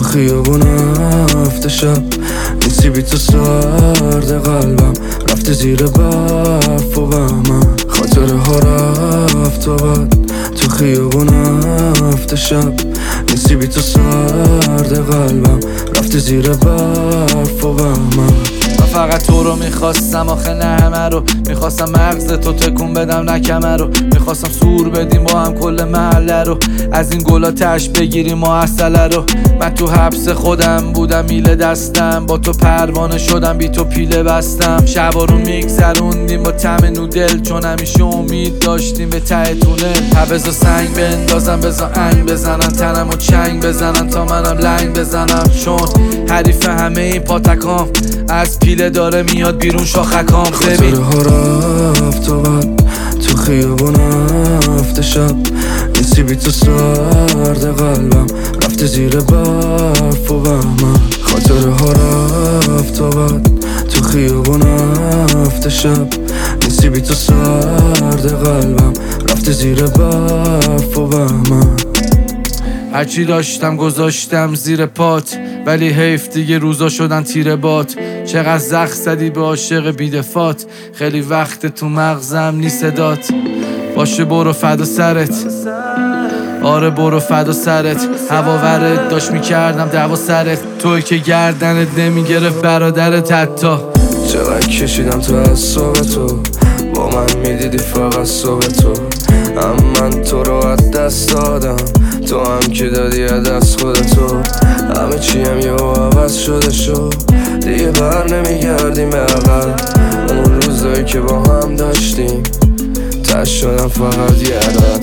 خیابون هفته شب نیستی بی تو سرد قلبم رفته زیر برف و بهمن خاطره ها رفت و بد تو خیابون هفته شب نیستی بی تو سرد قلبم رفته زیر برف و بهمن من فقط تو رو میخواستم آخه نه همه رو میخواستم مغز تو تکون بدم نه کمه رو میخواستم سور بدیم با هم کل محله رو از این گلا تش بگیریم ما اصله رو من تو حبس خودم بودم میله دستم با تو پروانه شدم بی تو پیله بستم شبا رو میگذروندیم با طعم نودل چون همیشه امید داشتیم به ته تونل بذار سنگ بندازم بذار انگ بزنن تنم و چنگ بزنن تا منم لنگ بزنم چون حریف همه این پاتکام از پیله داره میاد بیرون شاخکام خاطره ها رفت و بد تو خیابون هفته شب نیستی بی تو سرد قلبم رفته زیر برف و بهمن خاطره ها رفت و بد تو خیابون هفته شب نیستی بی تو سرد قلبم رفته زیر برف و بهمن هرچی داشتم گذاشتم زیر پات ولی حیف دیگه روزا شدن تیر بات چقدر زخم زدی به عاشق بیدفات خیلی وقت تو مغزم نی صدات باشه برو فدا سرت آره برو فدا سرت هوا ورد داشت میکردم دعوا سرت توی که گردنت نمیگرفت برادرت حتی چقدر کشیدم تو اعصاب تو با من میدیدی فقط صبح تو من تو رو از دست دادم تو هم که دادی از دست خودتو همه چیم یه عوض شده شو دیگه بر نمیگردیم به عقل اون روزایی که با هم داشتیم تش شدم فقط یه عدد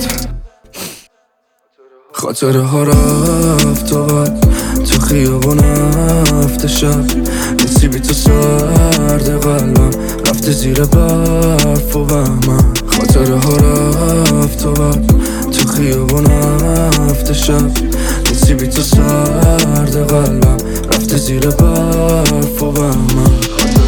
خاطره ها رفت و بد تو خیابون هفته شب نیستی بی تو سرد قلبم رفته زیر برف و بهمن خاطره ها رفت و بد تو خیابون هفته شب نیستی بی تو سرد قلبم رفته زیر برف و بهمن